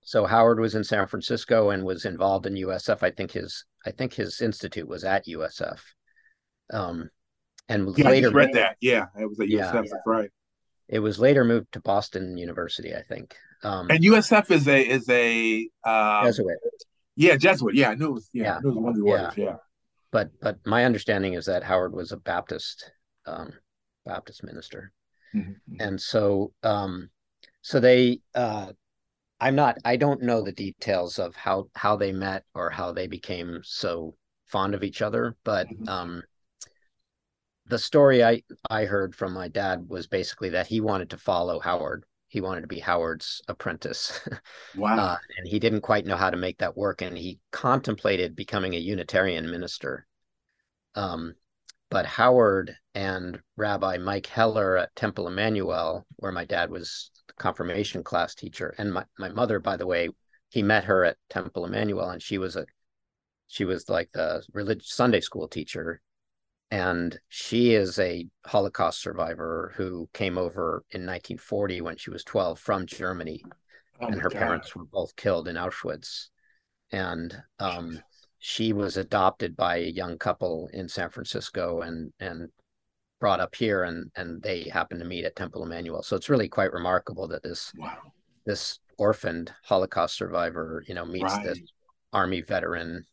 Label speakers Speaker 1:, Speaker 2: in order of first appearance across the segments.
Speaker 1: So Howard was in San Francisco and was involved in USF. I think his institute was at USF. Um, and was
Speaker 2: Yeah, I
Speaker 1: later
Speaker 2: just read
Speaker 1: moved,
Speaker 2: that. Yeah, it was at
Speaker 1: yeah,
Speaker 2: USF. That's right.
Speaker 1: it was later moved to Boston University, I think.
Speaker 2: And USF is a
Speaker 1: Jesuit.
Speaker 2: yeah, Jesuit. Yeah, I knew it was. Yeah, I
Speaker 1: Yeah,
Speaker 2: knew it was one of the
Speaker 1: yeah.
Speaker 2: orders. Yeah.
Speaker 1: But my understanding is that Howard was a um, Baptist minister,
Speaker 2: Hmm.
Speaker 1: and so they I don't know the details of how they met or how they became so fond of each other, but the story I heard from my dad was basically that he wanted to follow Howard. He wanted to be Howard's apprentice.
Speaker 2: Wow.
Speaker 1: And he didn't quite know how to make that work. And he contemplated becoming a Unitarian minister. Um, but Howard and Rabbi Mike Heller at Temple Emmanuel, where my dad was the confirmation class teacher, and my mother, by the way, he met her at Temple Emmanuel, and she was like the religious Sunday school teacher, and she is a Holocaust survivor who came over in 1940 when she was 12 from Germany,
Speaker 2: Oh
Speaker 1: and
Speaker 2: my
Speaker 1: her
Speaker 2: God.
Speaker 1: parents were both killed in Auschwitz. And she was adopted by a young couple in San Francisco and brought up here, and they happened to meet at Temple Emmanuel. So it's really quite remarkable that
Speaker 2: Wow.
Speaker 1: this orphaned Holocaust survivor, meets this
Speaker 2: Right.
Speaker 1: Army veteran,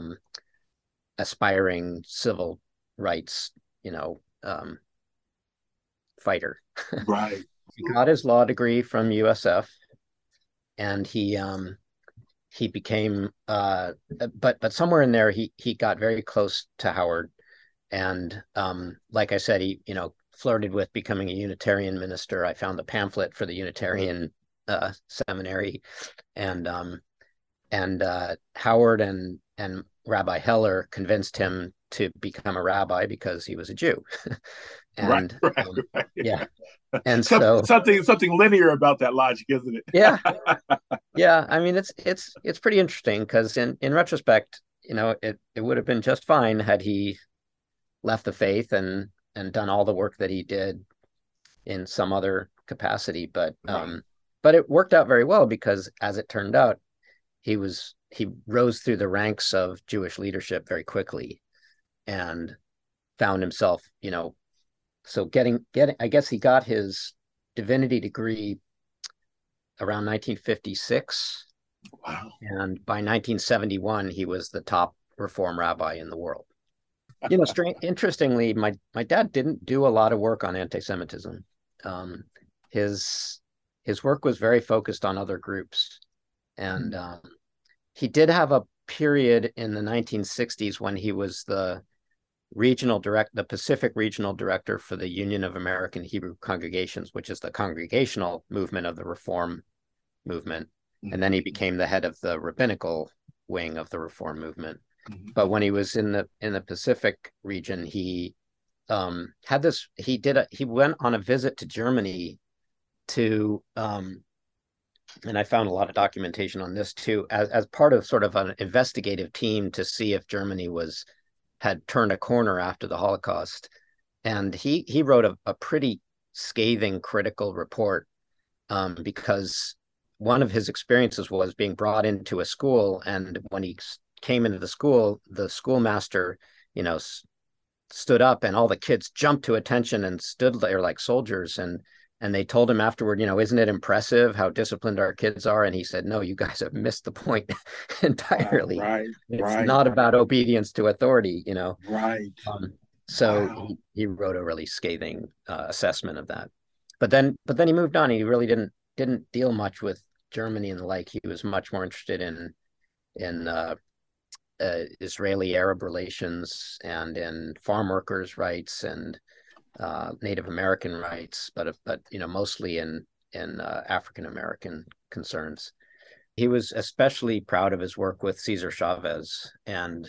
Speaker 1: aspiring civil rights, you know, fighter.
Speaker 2: Right.
Speaker 1: He got his law degree from USF, and he became but somewhere in there he got very close to Howard, and like I said, he flirted with becoming a Unitarian minister. I found the pamphlet for the Unitarian seminary, and Howard and Rabbi Heller convinced him to become a rabbi because he was a Jew.
Speaker 2: Right.
Speaker 1: And
Speaker 2: Right. Right.
Speaker 1: yeah, and so
Speaker 2: Something linear about that logic, isn't
Speaker 1: yeah,
Speaker 2: it?
Speaker 1: yeah. I mean, it's pretty interesting because in retrospect, it would have been just fine had he left the faith and done all the work that he did in some other capacity.
Speaker 2: Right.
Speaker 1: But it worked out very well because, as it turned out, he rose through the ranks of Jewish leadership very quickly and found himself, so getting I guess he got his divinity degree around 1956,
Speaker 2: Wow.
Speaker 1: and by 1971 he was the top reform rabbi in the world. Interestingly, my dad didn't do a lot of work on anti-Semitism. Um, his his work was very focused on other groups, and he did have a period in the 1960s when he was the Pacific regional director for the Union of American Hebrew Congregations, which is the congregational movement of the Reform movement. And then he
Speaker 2: Mhm.
Speaker 1: became the head of the rabbinical wing of the Reform movement.
Speaker 2: Mhm.
Speaker 1: But when he was in the Pacific region, had this. He went on a visit to Germany to and I found a lot of documentation on this too, as part of sort of an investigative team to see if Germany had turned a corner after the Holocaust. And he wrote a pretty scathing critical report, because one of his experiences was being brought into a school, and when he came into the schoolmaster, you know, stood up, and all the kids jumped to attention and stood there like soldiers, and they told him afterward, isn't it impressive how disciplined our kids are? And he said, no, you guys have missed the point entirely.
Speaker 2: Right.
Speaker 1: It's
Speaker 2: Right.
Speaker 1: not about obedience to authority.
Speaker 2: Right.
Speaker 1: um, so
Speaker 2: Wow.
Speaker 1: he wrote a really scathing assessment of that. But then he moved on. He really didn't deal much with Germany and the like. He was much more interested in Israeli Arab relations and in farm workers' rights and Native American rights, but mostly in African American concerns. He was especially proud of his work with Cesar Chavez, and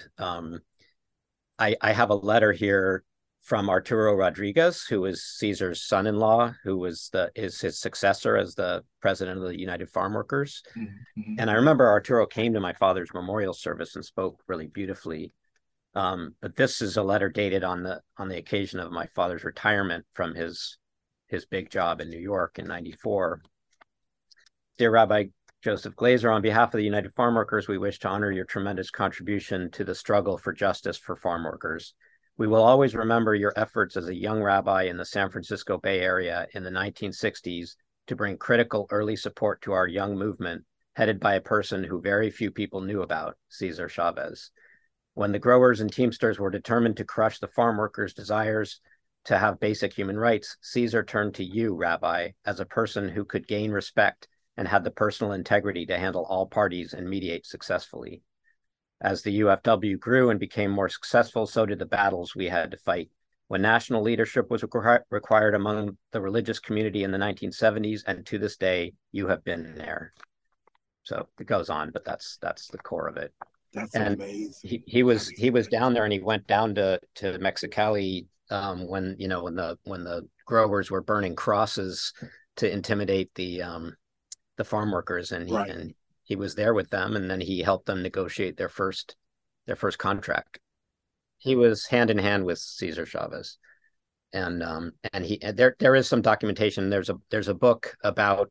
Speaker 1: I have a letter here from Arturo Rodriguez, who is Caesar's son-in-law, who is his successor as the president of the United Farm Workers.
Speaker 2: Mhm.
Speaker 1: And I remember Arturo came to my father's memorial service and spoke really beautifully. But this is a letter dated on the occasion of my father's retirement from his big job in New York in '94. Dear Rabbi, Joseph Glazer, on behalf of the United Farm Workers, we wish to honor your tremendous contribution to the struggle for justice for farm workers. We will always remember your efforts as a young rabbi in the San Francisco Bay Area in the 1960s to bring critical early support to our young movement, headed by a person who very few people knew about, Cesar Chavez. When the growers and Teamsters were determined to crush the farm workers' desires to have basic human rights, Cesar turned to you, Rabbi, as a person who could gain respect and had the personal integrity to handle all parties and mediate successfully. As the UFW grew and became more successful, so did the battles we had to fight. When national leadership was required among the religious community in the 1970s, and to this day, you have been there. So it goes on, but that's the core of it.
Speaker 2: That's
Speaker 1: and
Speaker 2: amazing.
Speaker 1: He was down there, and he went down to Mexicali when the growers were burning crosses to intimidate the farm workers, and he was there with them, and then he helped them negotiate their first contract. He was hand in hand with Cesar Chavez, and there is some documentation. There's a book about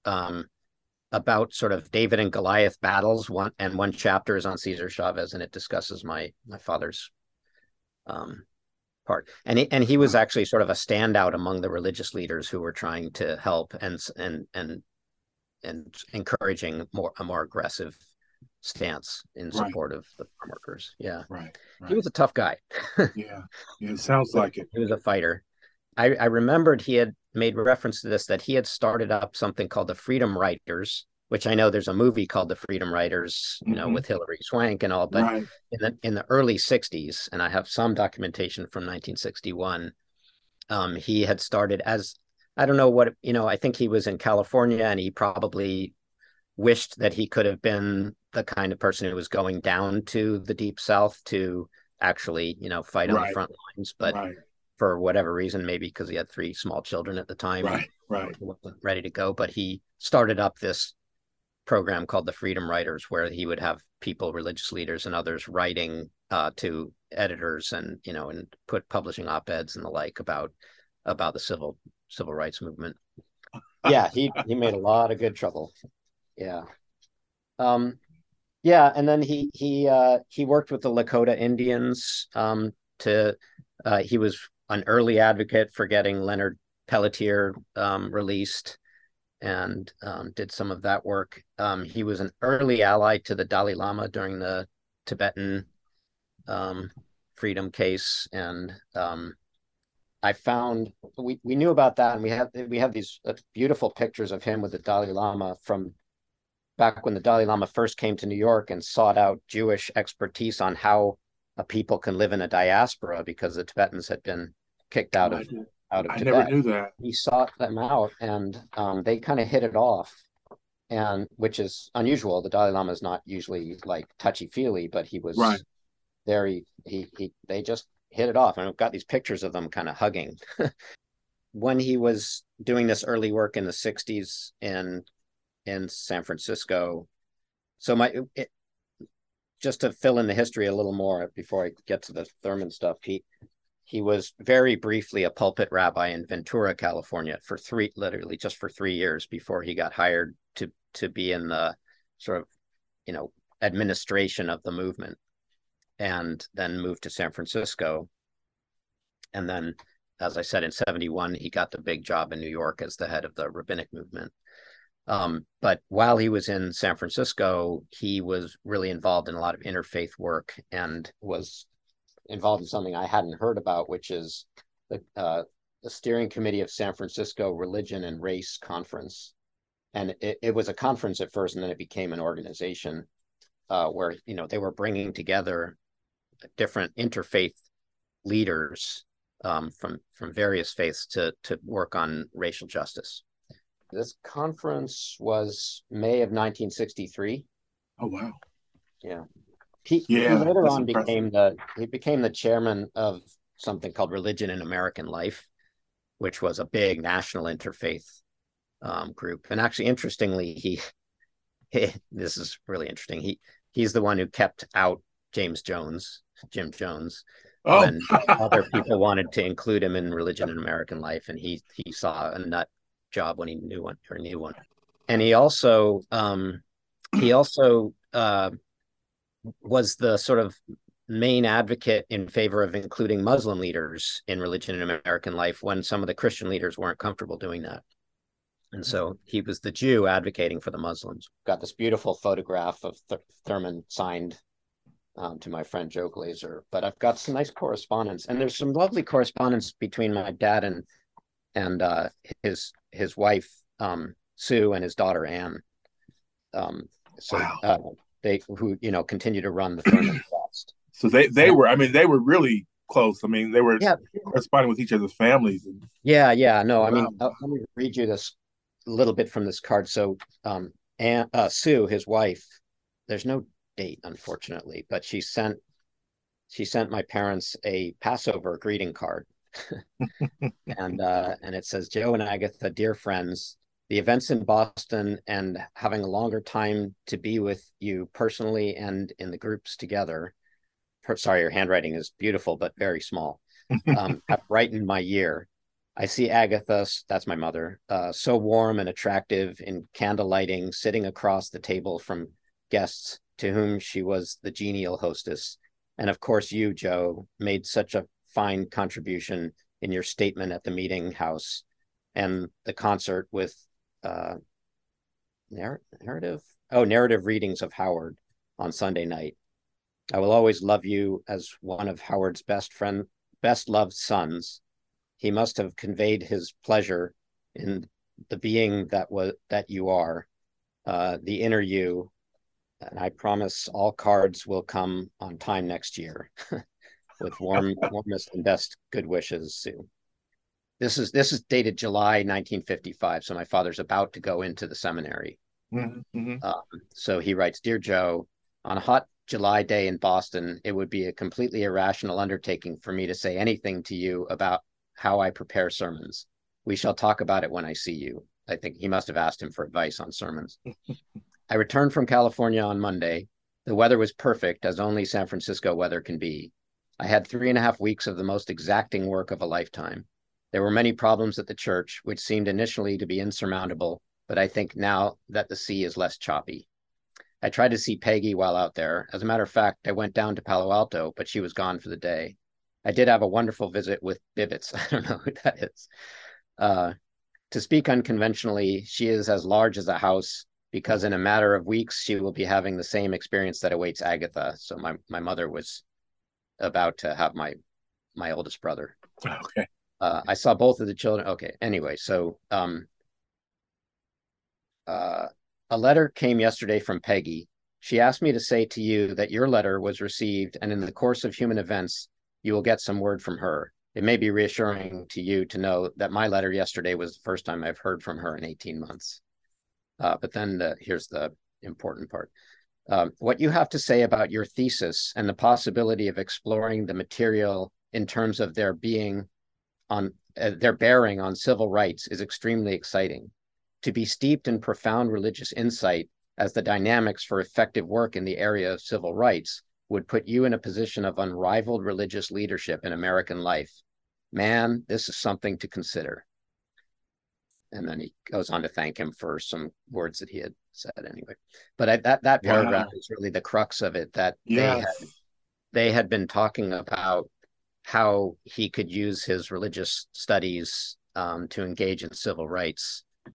Speaker 1: sort of David and Goliath battles. One chapter is on Cesar Chavez, and it discusses my father's part. And he was actually sort of a standout among the religious leaders who were trying to help and encouraging a more aggressive stance in support of the farm workers. Yeah.
Speaker 2: Right.
Speaker 1: He was a tough guy.
Speaker 2: Yeah. It sounds like it.
Speaker 1: He was a fighter. I remembered he had made reference to this, that he had started up something called the Freedom Writers, which I know there's a movie called The Freedom Writers, with Hilary Swank and all, but in the early 60s, and I have some documentation from 1961, he had started as, I don't know what, I think he was in California, and he probably wished that he could have been the kind of person who was going down to the Deep South to actually, fight on the front lines. But for whatever reason, maybe because he had 3 small children at the time, he wasn't ready to go. But he started up this program called the Freedom Writers, where he would have people, religious leaders and others, writing to editors and put publishing op-eds and the like about the civil rights movement. Yeah, he made a lot of good trouble. Yeah. And then he worked with the Lakota Indians he was an early advocate for getting Leonard Peltier released, and did some of that work. He was an early ally to the Dalai Lama during the Tibetan freedom case, and I found we knew about that, and we have these beautiful pictures of him with the Dalai Lama from back when the Dalai Lama first came to New York and sought out Jewish expertise on how a people can live in a diaspora, because the Tibetans had been kicked out of Tibet.
Speaker 2: I never knew that.
Speaker 1: He sought them out, and they kind of hit it off, and which is unusual. The Dalai Lama is not usually like touchy-feely, but he was very. They just hit it off, and I've got these pictures of them kind of hugging. When he was doing this early work in the 60s in San Francisco. So just to fill in the history a little more before I get to the Thurman stuff, he was very briefly a pulpit rabbi in Ventura, California literally just for 3 years before he got hired to be in the sort of, administration of the movement, and then moved to San Francisco. And then, as I said, in 71, he got the big job in New York as the head of the rabbinic movement. But while he was in San Francisco, he was really involved in a lot of interfaith work, and was involved in something I hadn't heard about, which is the steering committee of San Francisco Religion and Race Conference. And it was a conference at first, and then it became an organization where they were bringing together different interfaith leaders from various faiths to work on racial justice. This conference was May of 1963.
Speaker 2: Oh, wow.
Speaker 1: Yeah. He later on became the chairman of something called Religion in American Life, which was a big national interfaith group. And actually, interestingly, this is really interesting. He's the one who kept out Jim Jones, when other people wanted to include him in Religion in American Life, and he saw a nut job when he knew one. And he also he also was the sort of main advocate in favor of including Muslim leaders in religion in American life when some of the Christian leaders weren't comfortable doing that. And so he was the Jew advocating for the Muslims. Got this beautiful photograph of Thurman signed to my friend Joe Glazer. But I've got some nice correspondence, and there's some lovely correspondence between my dad and his wife Sue and his daughter Anne. So
Speaker 2: Wow.
Speaker 1: they who continue to run the Thurman Trust.
Speaker 2: So they
Speaker 1: And
Speaker 2: were, I mean, they were really close. I mean, they were
Speaker 1: yeah,
Speaker 2: corresponding with each other's families. And,
Speaker 1: yeah. No, I
Speaker 2: wow.
Speaker 1: mean, let me read you this a little bit from this card. So, and Sue, his wife, there's no date, unfortunately, but she sent my parents a Passover greeting card, and it says, Joe and Agatha, dear friends, the events in Boston and having a longer time to be with you personally and in the groups together. Sorry, your handwriting is beautiful but very small. Have brightened my year. I see Agatha, that's my mother, so warm and attractive in candle lighting, sitting across the table from guests to whom she was the genial hostess. And of course, you, Joe, made such a fine contribution in your statement at the meeting house and the concert with uh, narrative readings of Howard on Sunday night. I will always love you as one of Howard's best loved sons. He must have conveyed his pleasure in the being that you are, the inner you. And I promise all cards will come on time next year. With warmest and best good wishes, Sue. This is dated July 1955, so my father's about to go into the seminary.
Speaker 2: Mm-hmm.
Speaker 1: Um, so he writes, Dear Joe, on a hot July day in Boston, it would be a completely irrational undertaking for me to say anything to you about how I prepare sermons. We shall talk about it when I see you. I think he must have asked him for advice on sermons. I returned from California on Monday. The weather was perfect, as only San Francisco weather can be. I had 3.5 weeks of the most exacting work of a lifetime. There were many problems at the church, which seemed initially to be insurmountable, but I think now that the sea is less choppy. I tried to see Peggy while out there. As a matter of fact, I went down to Palo Alto, but she was gone for the day. I did have a wonderful visit with Bibbits. I don't know who that is. Uh, to speak unconventionally, she is as large as a house because in a matter of weeks, she will be having the same experience that awaits Agatha. So my mother was about to have my oldest brother.
Speaker 2: Okay.
Speaker 1: I saw both of the children. Okay. Anyway, so uh, a letter came yesterday from Peggy. She asked me to say to you that your letter was received, and in the course of human events, you will get some word from her. It may be reassuring to you to know that my letter yesterday was the first time I've heard from her in 18 months. But then here's the important part. What you have to say about your thesis and the possibility of exploring the material in terms of their bearing on civil rights is extremely exciting. To be steeped in profound religious insight as the dynamics for effective work in the area of civil rights would put you in a position of unrivaled religious leadership in American life. Man, this is something to consider. And then he goes on to thank him for some words that he had said anyway. But that paragraph
Speaker 2: Wow.
Speaker 1: is really the crux of it, that
Speaker 2: Yes.
Speaker 1: they had been talking about how he could use his religious studies to engage in civil rights.